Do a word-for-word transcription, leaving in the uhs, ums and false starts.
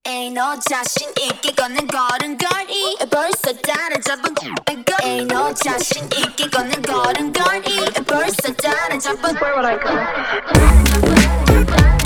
에이 너 자신 있게 걷는 걸음걸이 벌써 따라잡은 에이 너 자신 있게 걷는 걸음걸이 벌써 따라잡은